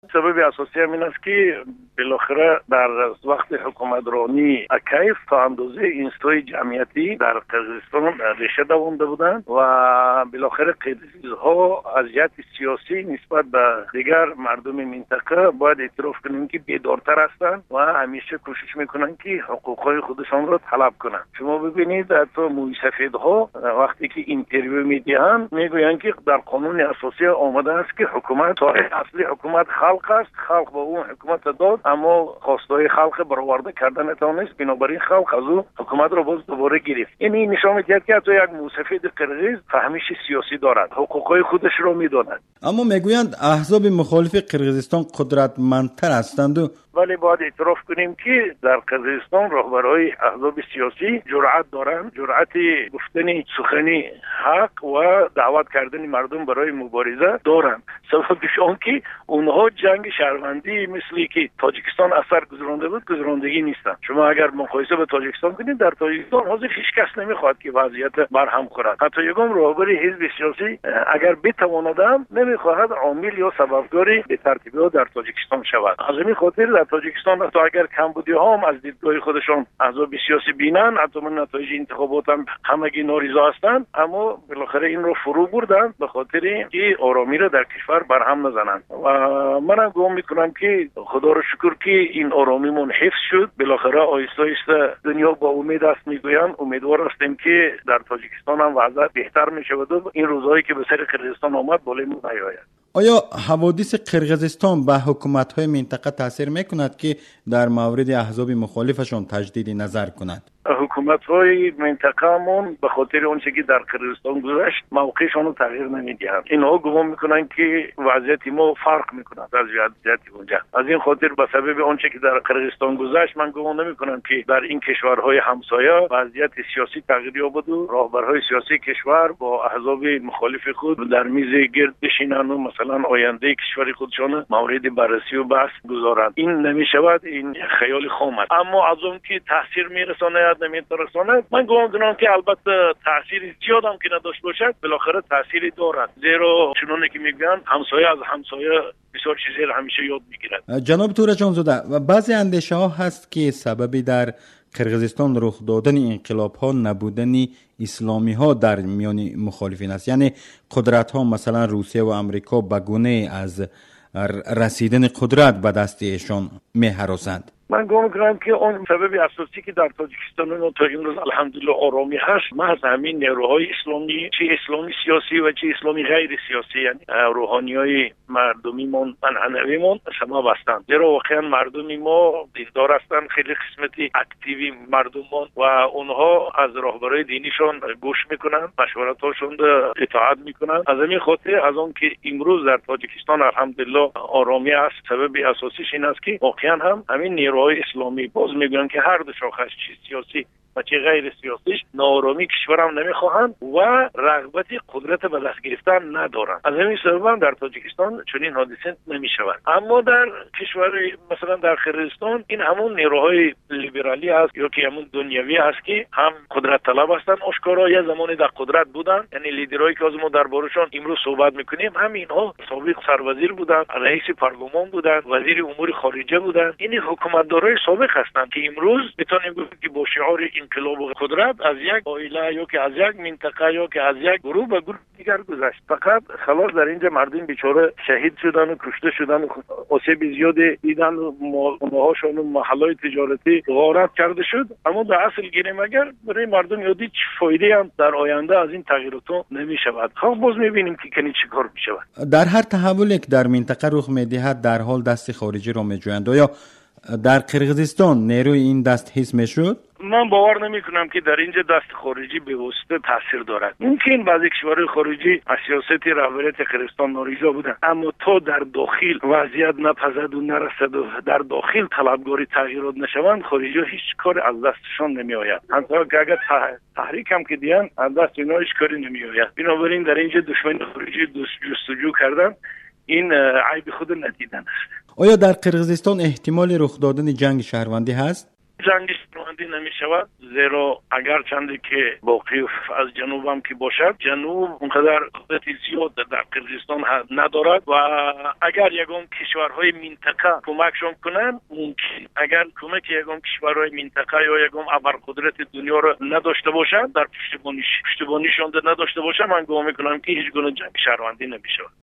سبب اساسی همین است که بالاخره در وقت حکومترانی اکیف تا اندازه اینستای جمعیتی در قرقیزستان ریشه دوانده بودند و بالاخره قرقیزها اذیت سیاسی نسبت به دیگر مردم منطقه باید اعتراف کنیم که بیدارتر هستند و همیشه کوشش میکنند که حقوقهای خودشان را طلب کنند. شما ببینید حتی موی سفیدها وقتی که اینترویو میدهند میگویند که در قانون اساسی آمده است که حکومت صاحب اصلی حکومت خلق است، خلق با اون حکومت داد اما خواستای خلق برآورده کردن نتوانست، بنابراین خلق از او حکومت را باز دوباره گرفت. این نشان میدهد که حتی یک موسفید قرقیز فهمیش سیاسی دارد، حقوقهای خودش را میداند. اما میگویند احزاب مخالف قرقیزستان قدرتمندتر هستند ولی باید اعتراف کنیم که در قرقیزستان رهبرهای احزاب سیاسی جرأت دارند، جرأت گفتن سخنی حق و دعوت کردن مردم برای مبارزه دارند. سببش آن که اونها جنگ شهروندی مثلی که تاجیکستان اثر گذرانده بود گذراندگی نیستند. شما اگر مقایسه با تاجیکستان کنید، در تاجیکستان حاضر هیچ کس نمیخواد که وضعیت برهم خورد. حتی یکم رهبر حزب سیاسی اگر بتواند نمیخواهد عامل یا سببکاری به ترتیبی در تاجیکستان شود. از این خاطر در تاجیکستان حتی اگر کمبودی ها هم از دیدگاه خودشان احزاب سیاسی بینن، حتی من نتایج انتخابات هم همگی نارضا هستند، اما بالاخره این رو فرو بردند به خاطر اینکه آرامی را در کشور برهم نزنند. و منم گمان میکنم که خدا رو شکر که این آرامیمون حفظ شد. بالاخره آیسته آیسته دنیا با امید است. میگویم امیدوار هستیم که در تاجیکستان هم وضع بهتر میشود و این روزایی که به سر قرقیزستان آمد بالای ما نیاید. آیا حوادث قرقیزستان به حکومت‌های منطقه تاثیر میکند که در مورد احزاب مخالفشان تجدید نظر کند؟ حکومت‌های منطقه‌مون به خاطر آنچه که در قرقیزستان گذشت موقعشان رو تغییر نمیدهند. اینها گمان میکنن که وضعیت ما فرق میکند از وضعیت اونجا. از این خاطر به سبب آنچه که در قرقیزستان گذشت من گمان نمیکنم که در این کشورهای همسایه وضعیت سیاسی تغییر یابد و راهبرهای سیاسی کشور با احزاب مخالف خود در میز گرد بشینند و مثلا آینده کشور خودشان مورد بررسی و بحث گذارند. این نمیشود، این خیال خام است. اما از اون که تاثیر میرساند نمیترساند، من گمان کنم که البته تاثیر زیاد هم که نداشت باشد بالاخره تاثیری دارد، زیرا چنانه که میگن همسایه از همسایه بسیار چیزا همیشه یاد میگیرد. جناب تورجان زاده، و بعضی اندیشه ها هست که سببی در قرقیزستان رخ دادن انقلاب ها نبودن اسلامی ها در میان مخالفین است، یعنی قدرت ها مثلا روسیه و امریکا به گونه از رسیدن قدرت به دست ایشان می‌هراسند. من گمان می‌کنم که اون سبب اساسی که در تاجیکستان تا امروز الحمدلله آرامی هست محض همین نیروهای اسلامی، چه اسلامی سیاسی و چه اسلامی غیر سیاسی، یعنی روحانیای مردمیمون منحنویمون شما بستند. زیرا واقعا مردمی ما دیندار هستند، خیلی قسمتی اکتیوی مردمان و اونها از راهبرای دینیشون گوش میکنن، مشورتاشون اطاعت میکنن. از همین خاطر از اون که امروز در تاجیکستان الحمدلله آرامی است، سبب اساسیش این است که واقعا هم همین نیروهای اسلامی باز میگن که هر دو شاخش چه سیاسی و چه غیر سیاسیش ناآرامی کشورم نمیخواهند و رغبت قدرت به دست گرفتن ندارند. از همین سبب هم در تاجیکستان چنین حادثه نمیشود. اما در کشور مثلا در قرقیزستان این همون نیروهای لیبرالی است یا که همون دنیوی است که هم قدرت طلب هستند، آشکارا یه زمانی در قدرت بودند. یعنی لیدرایی که از ما دربارشون امروز صحبت میکنیم هم اینها سابق سروزیر بودند، رئیس پارلمان بودند، وزیر امور خارجه بودند. این حکومتدارای سابق هستند که امروز میتونیم بگیم که با شعار انقلاب و قدرت از یک عائله یا که از یک منطقه یا که از یک گروه به گروه دیگر گذشت. فقط خلاص در اینجا مردم بیچاره شهید شدن و کشته شدن و آسیب زیاد دیدن و ماهاشون و محلهای تجارتی غارت کرده شد. اما در اصل گیریم اگر برای مردم یادی چه فایده هم در آینده از این تغییرات نمی شود. خب باز میبینیم که کنی چه کار می شود. در هر تحولی که در منطقه رخ میدهد در حال دست خارجی را میجویند. یا در قرقیزستان نیروی این دست حس میشد؟ من باور نمی کنم که در اینجا دست خارجی به واسطه تاثیر دارد. ممکن بعضی کشورهای خارجی از سیاست رهبریت قرقیزستان ناراضی بودند، اما تا در داخل وضعیت نپزد و نرسد و در داخل طلبگاری تغییرات نشوند، خارجی هیچ کار از دستشان نمی آید. حتی که اگر تحریک هم که دیدن از دست اینا هیچ کاری نمی آید. بنابراین در اینجا دشمن خارجی جستجو کردن، این عیب خود ندیدن است. آیا در قرقیزستان احتمال رخ دادن جنگ شهروندی هست؟ جنگ شهروندی نمی شود، زیرا اگر چندی که موقف از جنوب هم که باشد، جنوب اونقدر قدرت زیاد در قرقیزستان ندارد و اگر یگان کشورهای منطقه کمکشون کنن، ممکن اگر کمک یگان کشورهای منطقه یا یگان ابرقدرت دنیا رو نداشته باشند، در پشتیبانیشون نداشته باشند، من گمان میکنم که هیچ گونه جنگ شهروندی نمیشه.